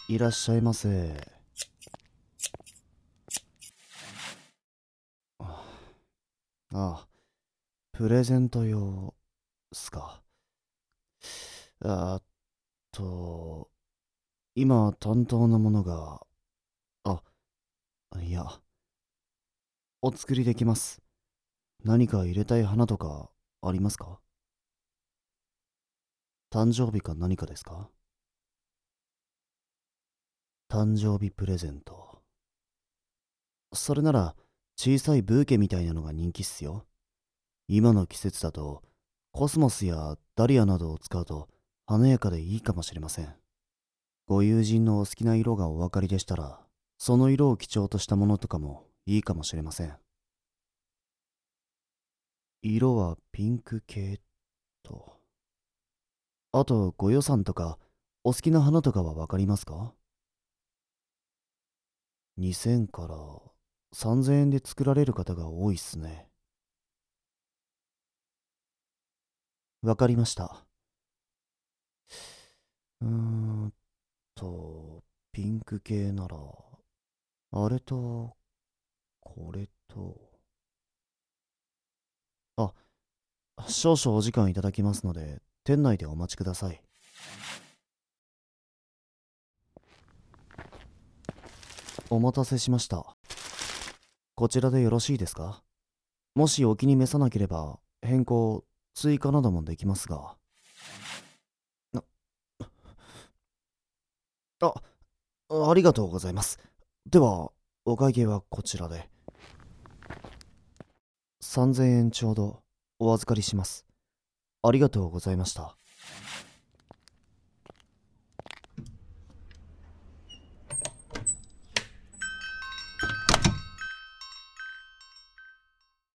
いらっしゃいませ。あ、プレゼント用っすか。あと、今担当のものが、あ、いや、お作りできます。何か入れたい花とかありますか？誕生日か何かですか？誕生日プレゼント。それなら、小さいブーケみたいなのが人気っすよ。今の季節だと、コスモスやダリアなどを使うと華やかでいいかもしれません。ご友人のお好きな色がお分かりでしたら、その色を基調としたものとかもいいかもしれません。色はピンク系と。あと、ご予算とか、お好きな花とかは分かりますか？ 2000 から3000円で作られる方が多いっすね。わかりました。うーんと、ピンク系なら、あれと、これと、あ、少々お時間いただきますので、店内でお待ちください。お待たせしました。こちらでよろしいですか？もしお気に召さなければ、変更、追加などもできますが。あ、ありがとうございます。では、お会計はこちらで。3000円ちょうど、お預かりします。ありがとうございました。